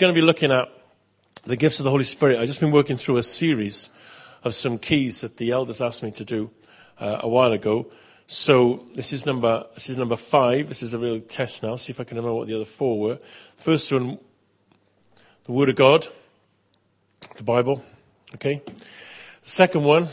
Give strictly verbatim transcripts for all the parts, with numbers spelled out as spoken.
going to be looking at the gifts of the Holy Spirit. I've just been working through a series of some keys that the elders asked me to do uh, a while ago. So this is number this is number five. This is a real test now. See if I can remember what the other four were. First one, the Word of God, the Bible. Okay. The second one,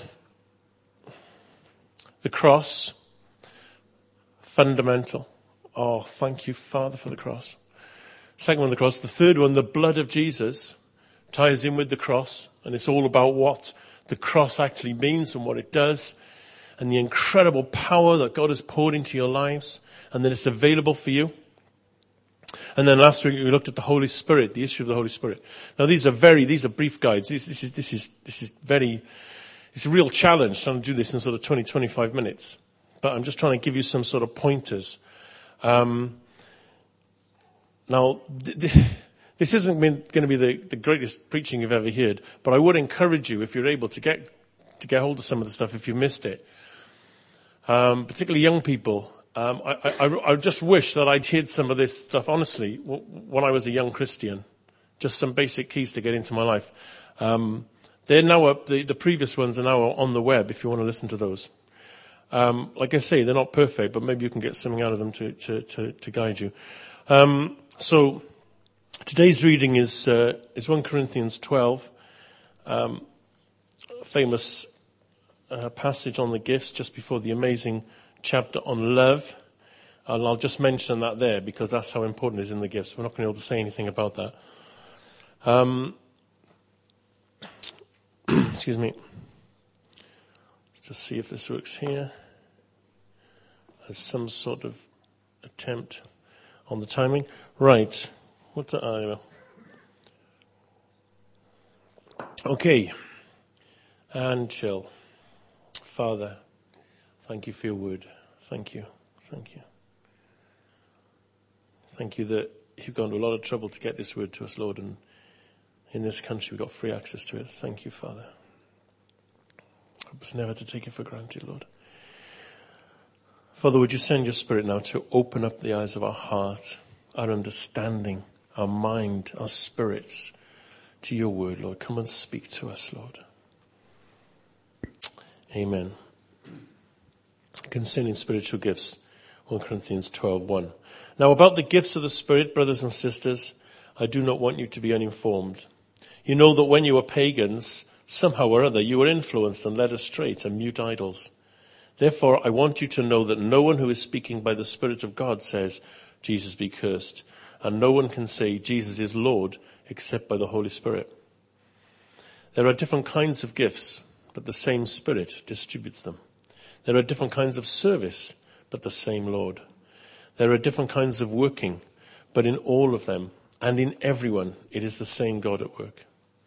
the cross, fundamental. Oh, thank you, Father, for the cross. Second one, the cross. The third one, the blood of Jesus, ties in with the cross, and it's all about what the cross actually means and what it does, and the incredible power that God has poured into your lives, and that it's available for you. And then last week we looked at the Holy Spirit, the issue of the Holy Spirit. Now these are very, these are brief guides. This, this is, this is, this is very, it's a real challenge trying to do this in sort of twenty, twenty-five minutes. But I'm just trying to give you some sort of pointers. Um, now, th- th- this isn't going to be the, the greatest preaching you've ever heard, but I would encourage you, if you're able to get to get hold of some of the stuff, if you missed it, um, particularly young people. Um, I, I, I just wish that I'd heard some of this stuff, honestly, w- when I was a young Christian. Just some basic keys to get into my life. Um, they're now up, the, the previous ones are now on the web if you want to listen to those. Um, like I say, they're not perfect, but maybe you can get something out of them to, to, to, to guide you. Um, so today's reading is, uh, is First Corinthians twelve, um, a famous uh, passage on the gifts just before the amazing chapter on love, and I'll just mention that there because that's how important it is in the gifts. We're not going to be able to say anything about that. Um, excuse me. Let's just see if this works here. There's some sort of attempt on the timing. Right. What the, oh, okay. And chill. Father, thank you for your word. Thank you. Thank you. Thank you that you've gone to a lot of trouble to get this word to us, Lord, and in this country we've got free access to it. Thank you, Father. Help us never to take it for granted, Lord. Father, would you send your Spirit now to open up the eyes of our heart, our understanding, our mind, our spirits to your word, Lord. Come and speak to us, Lord. Amen. Concerning spiritual gifts, First Corinthians twelve one. Now about the gifts of the Spirit, brothers and sisters, I do not want you to be uninformed. You know that when you were pagans, somehow or other you were influenced and led astray to mute idols. Therefore I want you to know that no one who is speaking by the Spirit of God says, Jesus be cursed, and no one can say Jesus is Lord except by the Holy Spirit. There are different kinds of gifts, but the same Spirit distributes them. There are different kinds of service, but the same Lord. There are different kinds of working, but in all of them and in everyone, it is the same God at work.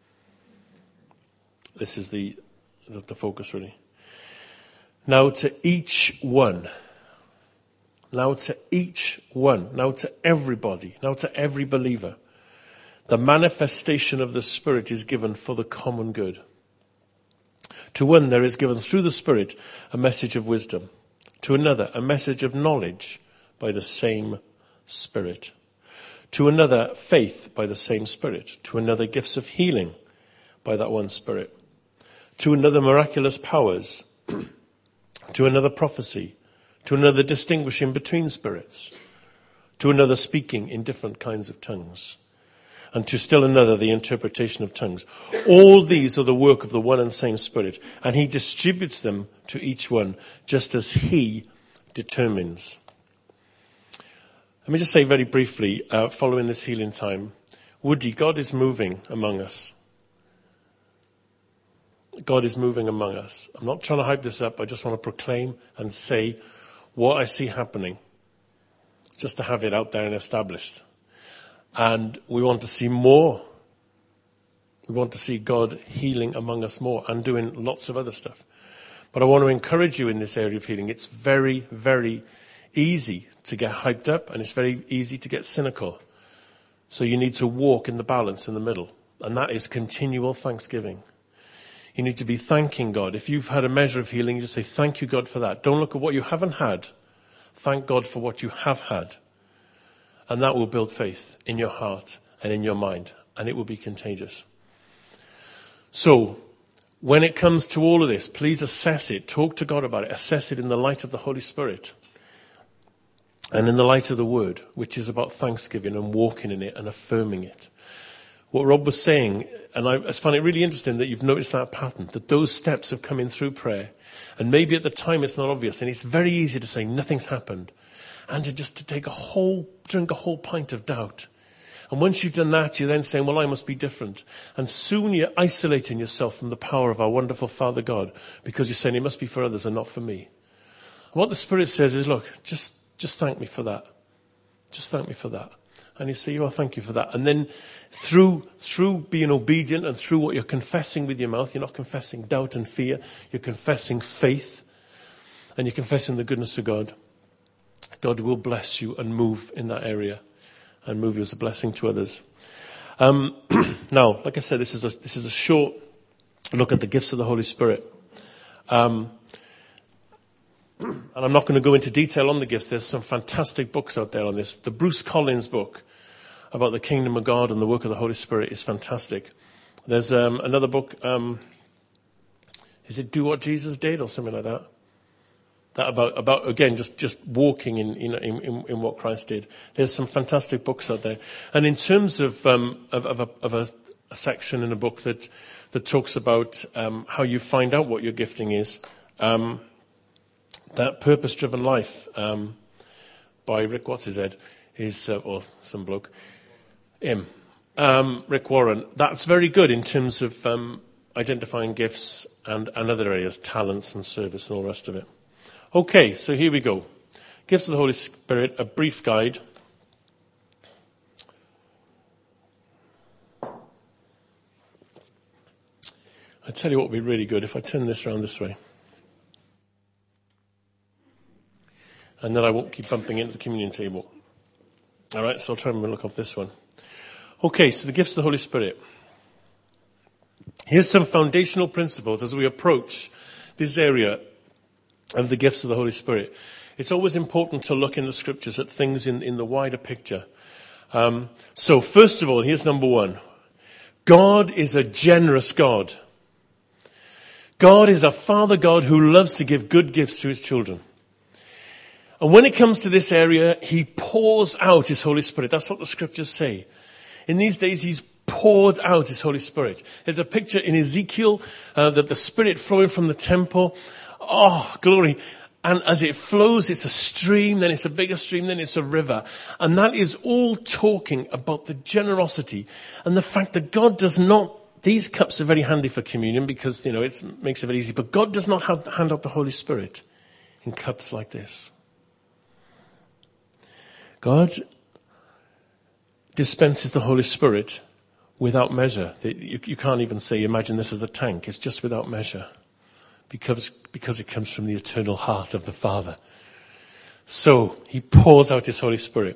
This is the, the, the focus, really. Now to each one, now to each one, now to everybody, now to every believer, the manifestation of the Spirit is given for the common good. To one there is given through the Spirit a message of wisdom. To another a message of knowledge by the same Spirit. To another faith by the same Spirit. To another gifts of healing by that one Spirit. To another miraculous powers. To another prophecy. To another distinguishing between spirits. To another speaking in different kinds of tongues. And to still another, the interpretation of tongues. All these are the work of the one and same Spirit, and he distributes them to each one, just as he determines. Let me just say very briefly, uh, following this healing time, Woody, God is moving among us. God is moving among us. I'm not trying to hype this up, I just want to proclaim and say what I see happening, just to have it out there and established. And we want to see more. We want to see God healing among us more and doing lots of other stuff. But I want to encourage you in this area of healing. It's very, very easy to get hyped up and it's very easy to get cynical. So you need to walk in the balance in the middle. And that is continual thanksgiving. You need to be thanking God. If you've had a measure of healing, you just say, thank you, God, for that. Don't look at what you haven't had. Thank God for what you have had. And that will build faith in your heart and in your mind. and it will be contagious. So, when it comes to all of this, please assess it. Talk to God about it. Assess it in the light of the Holy Spirit. And in the light of the Word, which is about thanksgiving and walking in it and affirming it. What Rob was saying, and I, I find it really interesting that you've noticed that pattern, that those steps have come in through prayer. And maybe at the time it's not obvious, and it's very easy to say nothing's happened. And to just to take a whole, drink a whole pint of doubt. And once you've done that, you're then saying, well, I must be different. And soon you're isolating yourself from the power of our wonderful Father God, because you're saying it must be for others and not for me. And what the Spirit says is, look, just, just thank me for that. Just thank me for that. And you say, oh, thank you for that. And then through, through being obedient and through what you're confessing with your mouth, you're not confessing doubt and fear, you're confessing faith, and you're confessing the goodness of God. God will bless you and move in that area. And move you as a blessing to others. Um, now, like I said, this is a, this is a short look at the gifts of the Holy Spirit. Um, and I'm not going to go into detail on the gifts. There's some fantastic books out there on this. The Bruce Collins book about the kingdom of God and the work of the Holy Spirit is fantastic. There's um, another book. Um, is it Do What Jesus Did or something like that? That about, about again, just, just walking in, in, in, in what Christ did. There's some fantastic books out there. And in terms of, um, of, of, a, of a, a section in a book that, that talks about um, how you find out what your gifting is, um, that Purpose-Driven Life um, by Rick, what's his head, is, uh, or some bloke, him, um, Rick Warren. That's very good in terms of um, identifying gifts and, and other areas, talents and service and all the rest of it. Okay, so here we go. Gifts of the Holy Spirit, a brief guide. I tell you what would be really good if I turn this around this way. And then I won't keep bumping into the communion table. All right, so I'll try and look off this one. Okay, so the gifts of the Holy Spirit. Here's some foundational principles as we approach this area of the gifts of the Holy Spirit. It's always important to look in the scriptures at things in, in the wider picture. Um, so first of all, here's number one. God is a generous God. God is a Father God who loves to give good gifts to his children. And when it comes to this area, he pours out his Holy Spirit. That's what the scriptures say. In these days, he's poured out his Holy Spirit. There's a picture in Ezekiel uh, that the Spirit flowing from the temple. Oh, glory. And as it flows, it's a stream, then it's a bigger stream, then it's a river. And that is all talking about the generosity and the fact that God does not, these cups are very handy for communion because, you know, it makes it very easy. But God does not have, hand out the Holy Spirit in cups like this. God dispenses the Holy Spirit without measure. You, you can't even say, imagine this as a tank. It's just without measure. Because, because it comes from the eternal heart of the Father. So, he pours out his Holy Spirit.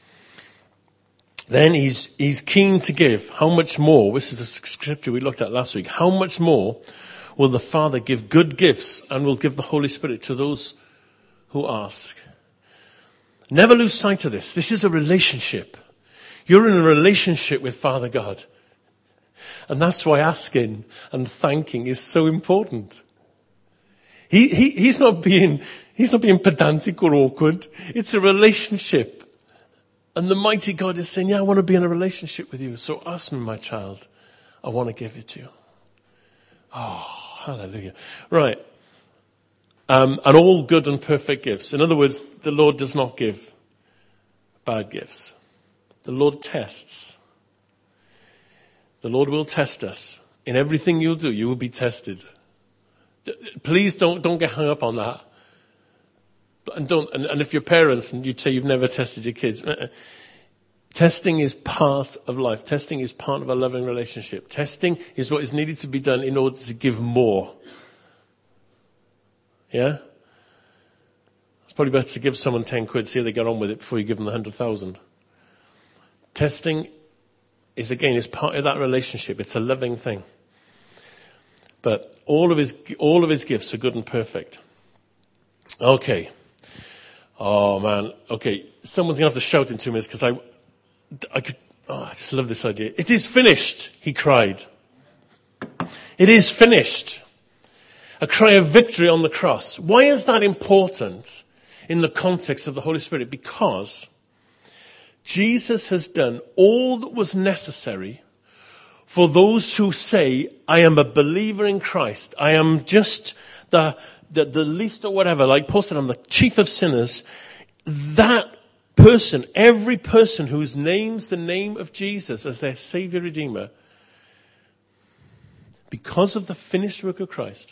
Then he's, he's keen to give. How much more? This is a scripture we looked at last week. How much more will the Father give good gifts and will give the Holy Spirit to those who ask? Never lose sight of this. This is a relationship. You're in a relationship with Father God. And that's why asking and thanking is so important. He, he, he's not being, he's not being pedantic or awkward. It's a relationship. And the mighty God is saying, yeah, I want to be in a relationship with you. So ask me, my child. I want to give it to you. Oh, hallelujah. Right. Um, and all good and perfect gifts. In other words, the Lord does not give bad gifts. The Lord tests. The Lord will test us. In everything you'll do, you will be tested. Please don't don't get hung up on that. And don't. And, and if you're parents and you say you've never tested your kids, uh, testing is part of life. Testing is part of a loving relationship. Testing is what is needed to be done in order to give more. Yeah. It's probably better to give someone ten quid, see how they get on with it before you give them the hundred thousand. Testing is again is part of that relationship. It's a loving thing. But all of his all of his gifts are good and perfect. Okay. Oh man. Okay. Someone's gonna have to shout in two minutes because I, I could Oh, I just love this idea. It is finished, he cried. It is finished. A cry of victory on the cross. Why is that important in the context of the Holy Spirit? Because Jesus has done all that was necessary for those who say, I am a believer in Christ. I am just the, the, the least or whatever. Like Paul said, I'm the chief of sinners. That person, every person who names the name of Jesus as their Savior Redeemer, because of the finished work of Christ,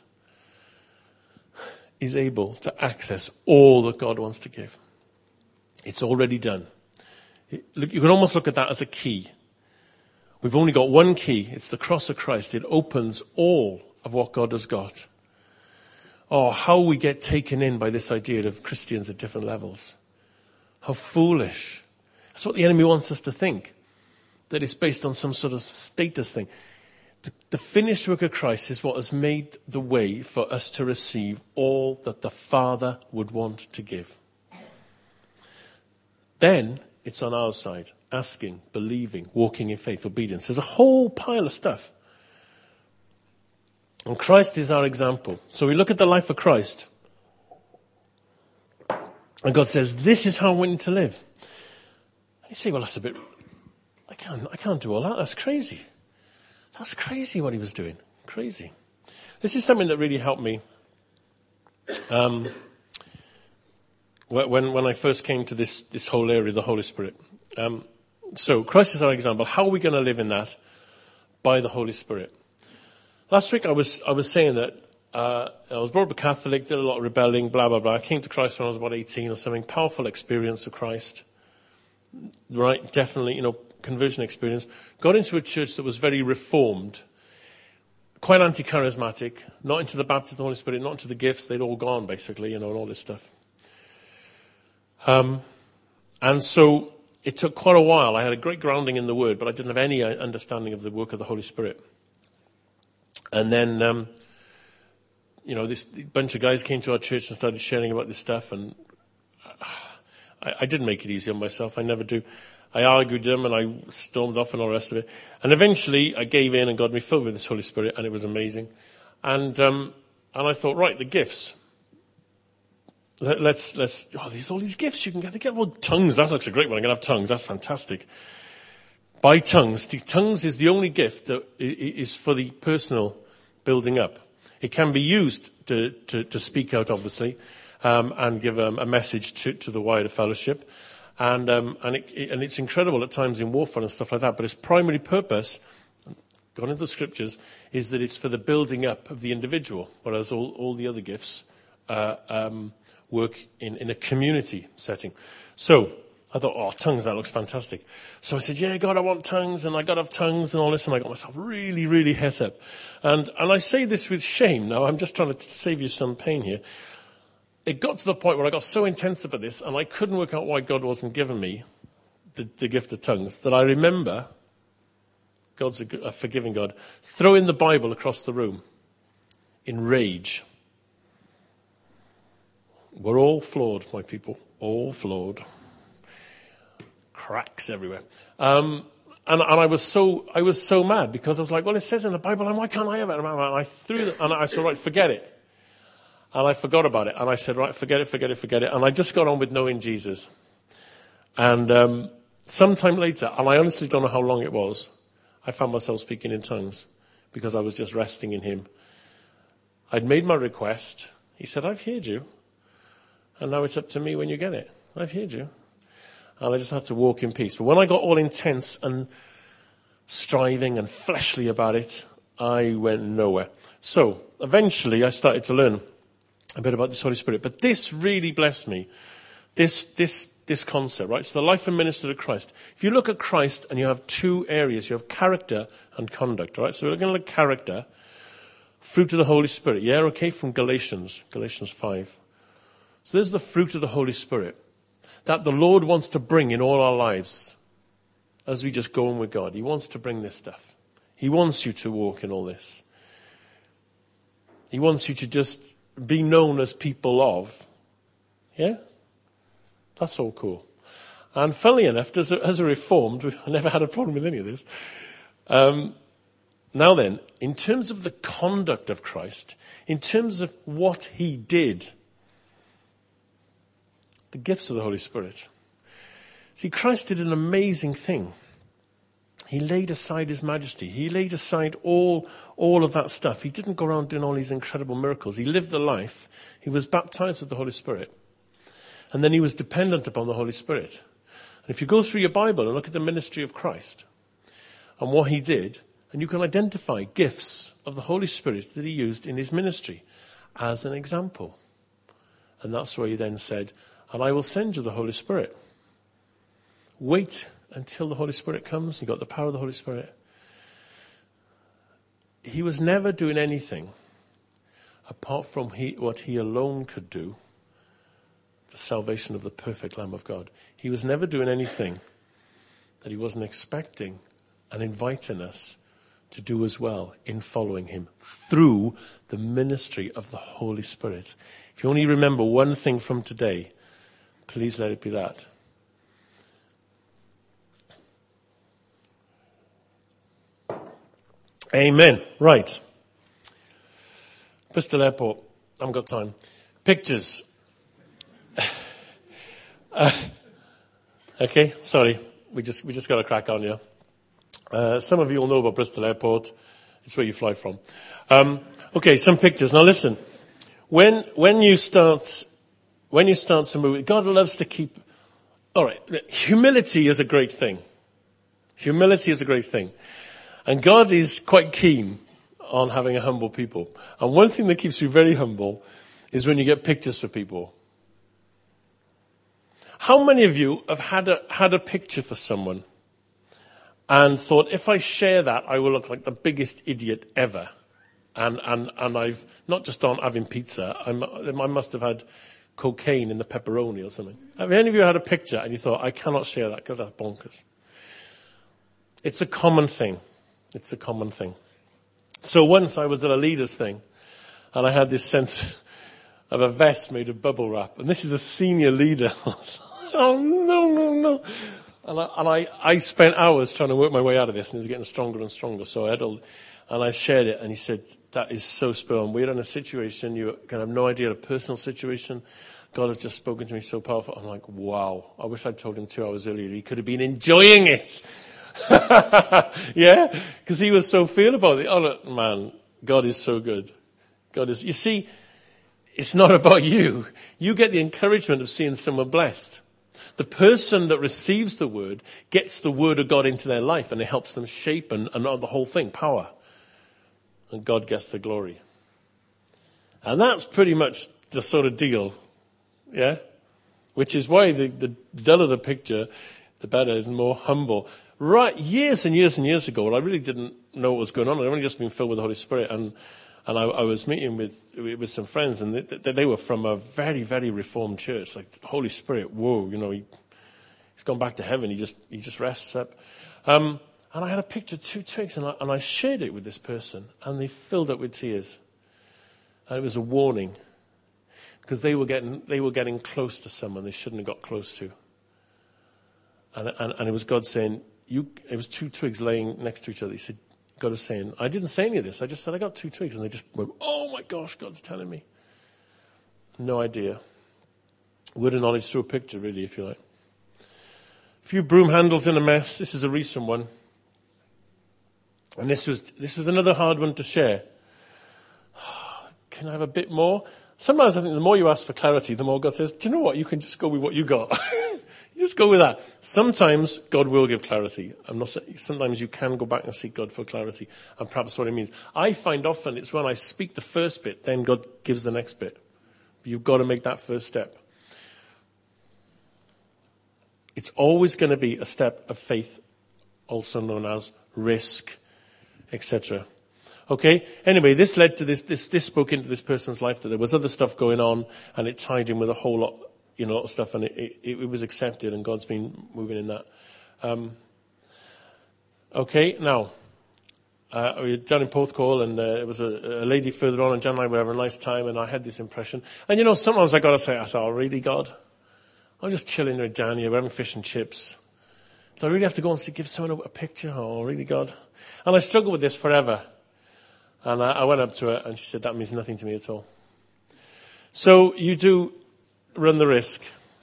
is able to access all that God wants to give. It's already done. You can almost look at that as a key. We've only got one key. It's the cross of Christ. It opens all of what God has got. Oh, how we get taken in by this idea of Christians at different levels. How foolish. That's what the enemy wants us to think. That it's based on some sort of status thing. The, the finished work of Christ is what has made the way for us to receive all that the Father would want to give. Then it's on our side. Asking, believing, walking in faith, obedience. There's a whole pile of stuff. And Christ is our example. So we look at the life of Christ. And God says, this is how I want you to live. And you say, well, that's a bit, I can't, I can't do all that. That's crazy. That's crazy what he was doing. Crazy. This is something that really helped me. Um, when, when I first came to this, this whole area, the Holy Spirit. Um, so Christ is our example. How are we going to live in that? By the Holy Spirit. Last week I was, I was saying that Uh, I was brought up a Catholic, did a lot of rebelling, blah, blah, blah. I came to Christ when I was about eighteen or something. Powerful experience of Christ. Right, definitely, you know, conversion experience. Got into a church that was very reformed. Quite anti-charismatic. Not into the baptism of the Holy Spirit, not into the gifts. They'd all gone, basically, you know, and all this stuff. Um, and so it took quite a while. I had a great grounding in the Word, but I didn't have any understanding of the work of the Holy Spirit. And then... Um, You know, this bunch of guys came to our church and started sharing about this stuff, and I, I didn't make it easy on myself. I never do. I argued them, and I stormed off and all the rest of it. And eventually, I gave in, and God made me filled with this Holy Spirit, and it was amazing. And um, and I thought, right, the gifts. Let, let's let's. Oh, there's all these gifts you can get. They get well, tongues. That looks a great one. I'm gonna have tongues. That's fantastic. By tongues, the tongues is the only gift that is for the personal building up. It can be used to, to, to speak out, obviously, um, and give um, a message to, to the wider fellowship. And, um, and, it, it, and it's incredible at times in warfare and stuff like that. But its primary purpose, gone into the scriptures, is that it's for the building up of the individual, whereas all, all the other gifts uh, um, work in, in a community setting. So I thought, oh, tongues, that looks fantastic. So I said, yeah, God, I want tongues, and I got to have tongues and all this, and I got myself really, really het up. And and I say this with shame now. I'm just trying to save you some pain here. It got to the point where I got so intense about this, and I couldn't work out why God wasn't giving me the, the gift of tongues, that I remember, God's a, a forgiving God, throwing the Bible across the room in rage. We're all flawed, my people, all flawed. Cracks everywhere. Um, and, and I was so I was so mad because I was like, well, it says in the Bible, and why can't I have it? And I threw it, and I said, right, forget it. And I forgot about it. And I said, right, forget it, forget it, forget it. And I just got on with knowing Jesus. And um, sometime later, and I honestly don't know how long it was, I found myself speaking in tongues because I was just resting in him. I'd made my request. He said, I've heard you. And now it's up to me when you get it. I've heard you. And I just had to walk in peace. But when I got all intense and striving and fleshly about it, I went nowhere. So eventually I started to learn a bit about this Holy Spirit. But this really blessed me. This, this, this concept, right? So the life and ministry of Christ. If you look at Christ and you have two areas, you have character and conduct, right? So we're looking at character, fruit of the Holy Spirit. Yeah, okay, from Galatians, Galatians five. So there's the fruit of the Holy Spirit that the Lord wants to bring in all our lives as we just go on with God. He wants to bring this stuff. He wants you to walk in all this. He wants you to just be known as people of. Yeah? That's all cool. And funnily enough, as a, as a Reformed, I never had a problem with any of this. Um, now then, in terms of the conduct of Christ, in terms of what he did, the gifts of the Holy Spirit. See, Christ did an amazing thing. He laid aside his majesty. He laid aside all, all of that stuff. He didn't go around doing all these incredible miracles. He lived the life. He was baptized with the Holy Spirit. And then he was dependent upon the Holy Spirit. And if you go through your Bible and look at the ministry of Christ and what he did, and you can identify gifts of the Holy Spirit that he used in his ministry as an example. And that's why he then said, and I will send you the Holy Spirit. Wait until the Holy Spirit comes. You got the power of the Holy Spirit. He was never doing anything apart from he, what he alone could do, the salvation of the perfect Lamb of God. He was never doing anything that he wasn't expecting and inviting us to do as well in following him through the ministry of the Holy Spirit. If you only remember one thing from today, please let it be that. Amen. Right. Bristol Airport. I haven't got time. Pictures. uh, okay, sorry. We just we just got to crack on here. Uh, some of you will know about Bristol Airport. It's where you fly from. Um, okay, some pictures. Now listen. When when you start when you start to move, God loves to keep. All right, humility is a great thing. Humility is a great thing. And God is quite keen on having a humble people. And one thing that keeps you very humble is when you get pictures for people. How many of you have had a, had a picture for someone and thought, if I share that, I will look like the biggest idiot ever? And, and, and I've not just on having pizza, I'm, I must have had cocaine in the pepperoni or something. Have any of you had a picture and you thought, I cannot share that because that's bonkers? It's a common thing. It's a common thing. So once I was at a leaders thing, and I had this sense of a vest made of bubble wrap, and this is a senior leader. Oh, no, no, no. And, I, and I, I spent hours trying to work my way out of this, and it was getting stronger and stronger. So I had a, and I shared it, and he said, that is so spur on. We're in a situation, you can have no idea, a personal situation. God has just spoken to me so powerful. I'm like, wow. I wish I'd told him two hours earlier. He could have been enjoying it. Yeah, because he was so feel about it. Oh, look, man, God is so good. God is, you see, it's not about you. You get the encouragement of seeing someone blessed. The person that receives the word gets the word of God into their life, and it helps them shape and, and the whole thing, power. And God gets the glory. And that's pretty much the sort of deal. Yeah? Which is why the, the duller the picture, the better and more humble. Right, years and years and years ago, I really didn't know what was going on. I'd only just been filled with the Holy Spirit, and and I, I was meeting with with some friends, and they, they were from a very, very reformed church. Like the Holy Spirit, whoa, you know, he, he's gone back to heaven. He just he just rests up. Um, and I had a picture of two twigs, and I, and I shared it with this person, and they filled up with tears. And it was a warning, because they were getting they were getting close to someone they shouldn't have got close to. And and, and it was God saying. You, it was two twigs laying next to each other. He said, God was saying, I didn't say any of this. I just said, I got two twigs. And they just went, oh my gosh, God's telling me. No idea. Word of knowledge through a picture, really, if you like. A few broom handles in a mess. This is a recent one. And this was, this was another hard one to share. Can I have a bit more? Sometimes I think the more you ask for clarity, the more God says, do you know what? You can just go with what you got. Just go with that. Sometimes God will give clarity. I'm not saying, sometimes you can go back and seek God for clarity, and perhaps what it means. I find often it's when I speak the first bit, then God gives the next bit. But you've got to make that first step. It's always going to be a step of faith, also known as risk, et cetera. Okay. Anyway, this led to this. This this spoke into this person's life that there was other stuff going on, and it tied in with a whole lot. You know, a lot of stuff, and it, it, it was accepted, and God's been moving in that. Um, okay, now, uh, we were down in Porthcawl, and uh, there was a, a lady further on, and Jan and I were having a nice time, and I had this impression. And, you know, sometimes I got to say, I said, oh, really, God? I'm just chilling with Dania, we're having fish and chips. So I really have to go and say, give someone a, a picture? Oh, really, God? And I struggled with this forever. And I, I went up to her and she said, that means nothing to me at all. So you do run the risk.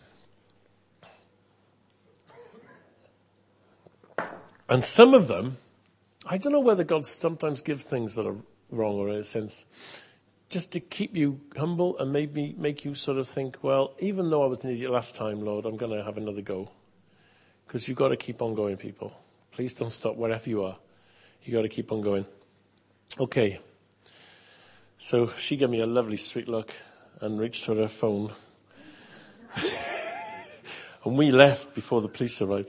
And some of them, I don't know whether God sometimes gives things that are wrong or in a sense, just to keep you humble and maybe make you sort of think, well, even though I was an idiot last time, Lord, I'm going to have another go. Because you've got to keep on going, people. Please don't stop wherever you are. You've got to keep on going. Okay. So she gave me a lovely sweet look and reached for her phone. And we left before the police arrived.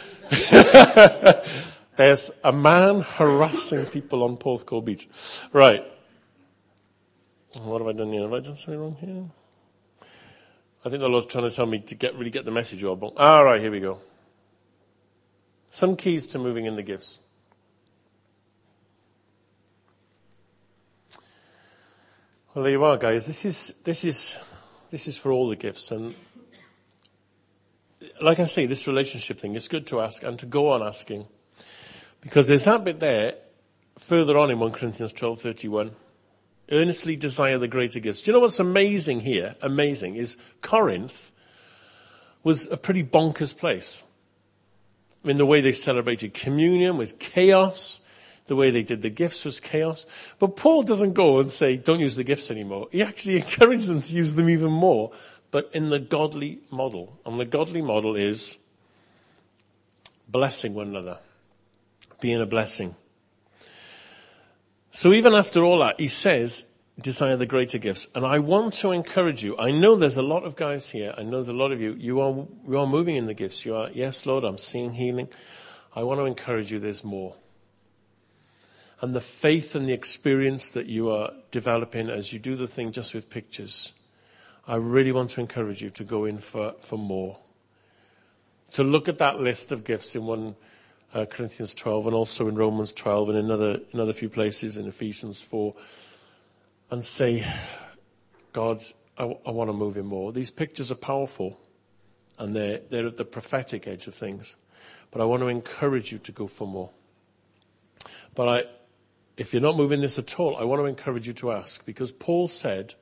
There's a man harassing people on Porthcawl Beach. Right. What have I done here? Have I done something wrong here? I think the Lord's trying to tell me to get really get the message. All right, here we go. Some keys to moving in the gifts. Well, there you are, guys. This is this is this is for all the gifts, and like I say, this relationship thing, it's good to ask and to go on asking. Because there's that bit there, further on in First Corinthians twelve thirty-one, earnestly desire the greater gifts. Do you know what's amazing here? Amazing is Corinth was a pretty bonkers place. I mean, the way they celebrated communion was chaos. The way they did the gifts was chaos. But Paul doesn't go and say, don't use the gifts anymore. He actually encourages them to use them even more, but in the godly model. And the godly model is blessing one another, being a blessing. So even after all that, he says, desire the greater gifts. And I want to encourage you. I know there's a lot of guys here. I know there's a lot of you. You are, you are moving in the gifts. You are, yes, Lord, I'm seeing healing. I want to encourage you there's more. And the faith and the experience that you are developing as you do the thing just with pictures, I really want to encourage you to go in for, for more. To look at that list of gifts in First uh, Corinthians twelve and also in Romans twelve and in another, another few places in Ephesians four and say, God, I, I want to move in more. These pictures are powerful and they're, they're at the prophetic edge of things. But I want to encourage you to go for more. But I, if you're not moving this at all, I want to encourage you to ask. Because Paul said,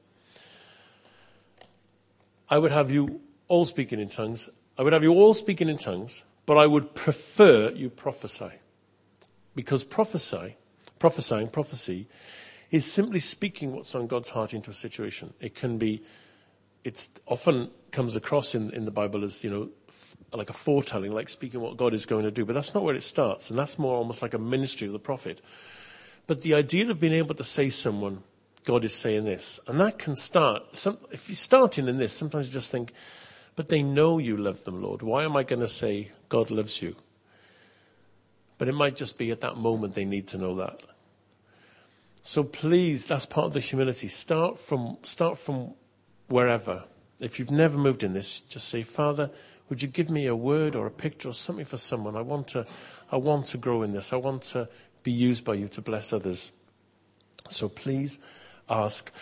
I would have you all speaking in tongues. I would have you all speaking in tongues, but I would prefer you prophesy. Because prophesy, prophesying, prophecy, is simply speaking what's on God's heart into a situation. It can be, it often comes across in, in the Bible as, you know, f- like a foretelling, like speaking what God is going to do. But that's not where it starts. And that's more almost like a ministry of the prophet. But the idea of being able to say to someone, God is saying this. And that can start, some, if you're starting in this, sometimes you just think, but they know you love them, Lord. Why am I going to say God loves you? But it might just be at that moment they need to know that. So please, that's part of the humility. Start from, start from wherever. If you've never moved in this, just say, Father, would you give me a word or a picture or something for someone? I want to, I want to grow in this. I want to be used by you to bless others. So please ask.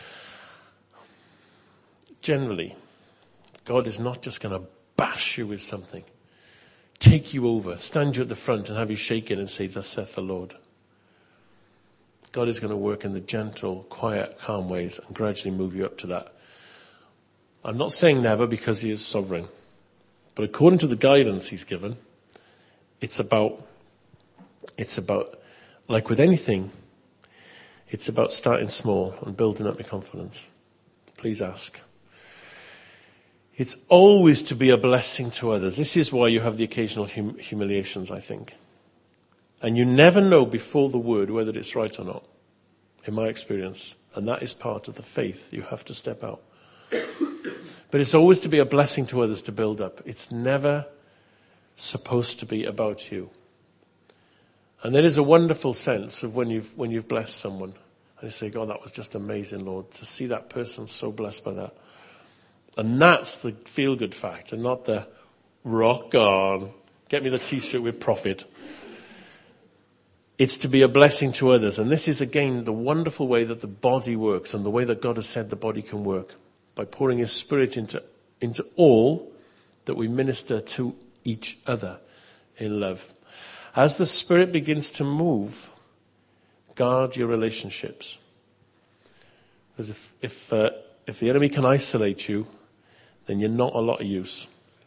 Generally, God is not just going to bash you with something, take you over, stand you at the front and have you shaken and say, thus saith the Lord. God is going to work in the gentle, quiet, calm ways and gradually move you up to that. I'm not saying never because he is sovereign. But according to the guidance he's given, it's about, it's about, like with anything, it's about starting small and building up your confidence. Please ask. It's always to be a blessing to others. This is why you have the occasional hum- humiliations, I think. And you never know before the word whether it's right or not, in my experience. And that is part of the faith. You have to step out. But it's always to be a blessing to others to build up. It's never supposed to be about you. And there is a wonderful sense of when you've when you've blessed someone. And you say, God, that was just amazing, Lord, to see that person so blessed by that. And that's the feel-good factor, not the rock on, get me the T-shirt with profit. It's to be a blessing to others. And this is, again, the wonderful way that the body works and the way that God has said the body can work. By pouring his spirit into, into all that we minister to each other in love. As the Spirit begins to move, guard your relationships. Because if if, uh, if the enemy can isolate you, then you're not a lot of use.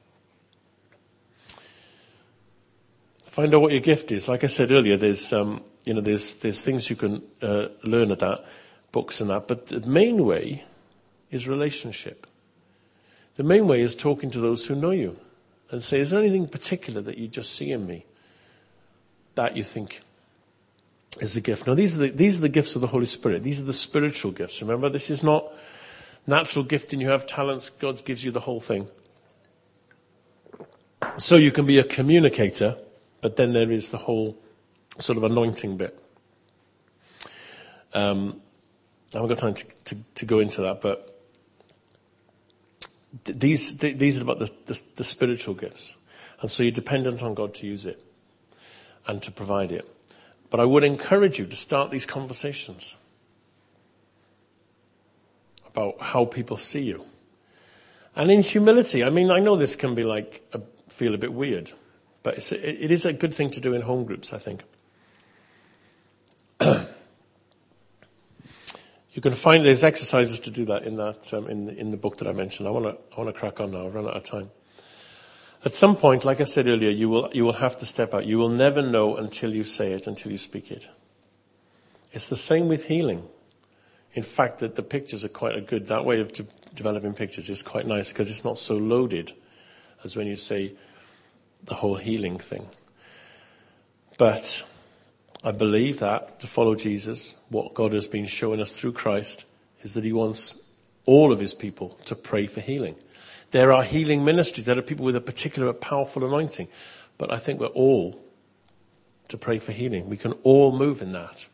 Find out what your gift is. Like I said earlier, there's um, you know there's there's things you can uh, learn at that, books and that. But the main way is relationship. The main way is talking to those who know you and say, is there anything particular that you just see in me that you think is a gift? Now, these are the, these are the gifts of the Holy Spirit. These are the spiritual gifts. Remember, this is not natural gifting. You have talents. God gives you the whole thing. So you can be a communicator, but then there is the whole sort of anointing bit. Um, I haven't got time to, to, to go into that, but th- these th- these are about the, the, the spiritual gifts. And so you're dependent on God to use it and to provide it. But I would encourage you to start these conversations about how people see you. And in humility, I mean, I know this can be like, a, feel a bit weird, but it's a, it is a good thing to do in home groups, I think. You can find there's exercises to do that in that um, in the, in the book that I mentioned. I want to I want to crack on now. I've run out of time. At some point, like I said earlier, you will you will have to step out. You will never know until you say it, until you speak it. It's the same with healing. In fact, that the pictures are quite a good. That way of de- developing pictures is quite nice because it's not so loaded as when you say the whole healing thing. But I believe that to follow Jesus, what God has been showing us through Christ is that he wants all of his people to pray for healing. There are healing ministries. There are people with a particular powerful anointing. But I think we're all to pray for healing. We can all move in that.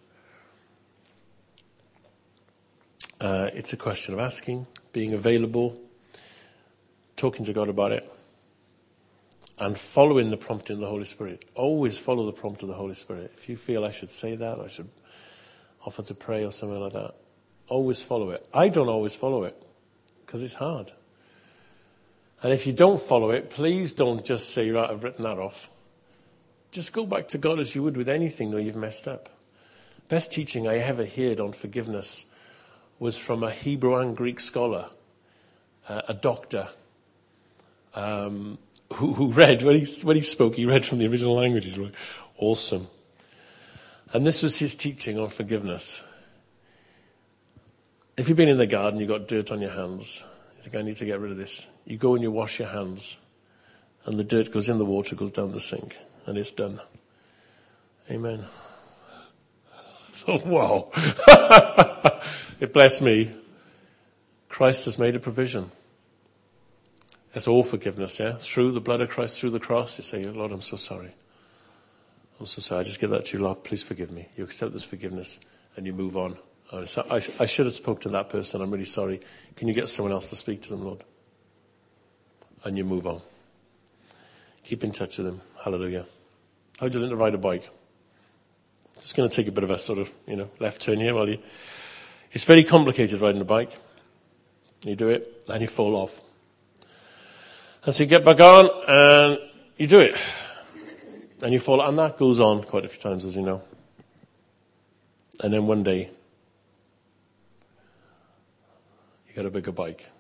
Uh, it's a question of asking, being available, talking to God about it, and following the prompting of the Holy Spirit. Always follow the prompt of the Holy Spirit. If you feel I should say that, I should offer to pray or something like that, always follow it. I don't always follow it because it's hard. And if you don't follow it, please don't just say, right, I've written that off. Just go back to God as you would with anything though you've messed up. Best teaching I ever heard on forgiveness was from a Hebrew and Greek scholar, uh, a doctor, um, who, who read, when he, when he spoke, he read from the original languages. Like, awesome. And this was his teaching on forgiveness. If you've been in the garden, you've got dirt on your hands, you think, I need to get rid of this. You go and you wash your hands, and the dirt goes in the water, goes down the sink, and it's done. Amen. So, wow. It blessed me. Christ has made a provision. It's all forgiveness, yeah? Through the blood of Christ, through the cross, you say, Lord, I'm so sorry. I'm so sorry. I just give that to you, Lord. Please forgive me. You accept this forgiveness, and you move on. I, I should have spoken to that person. I'm really sorry. Can you get someone else to speak to them, Lord? And you move on. Keep in touch with them. Hallelujah. How'd you learn to ride a bike? Just going to take a bit of a sort of, you know, left turn here while you... It's very complicated riding a bike. You do it, and you fall off. And so you get back on, and you do it. And you fall, and that goes on quite a few times, as you know. And then one day, you get a bigger bike.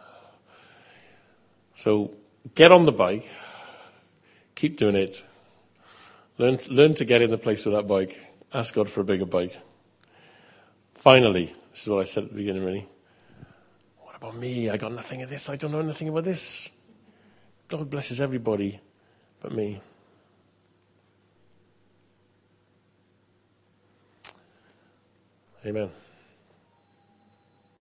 So get on the bike, keep doing it. Learn, learn to get in the place with that bike. Ask God for a bigger bike. Finally, this is what I said at the beginning, really. What about me? I got nothing of this. I don't know anything about this. God blesses everybody but me. Amen.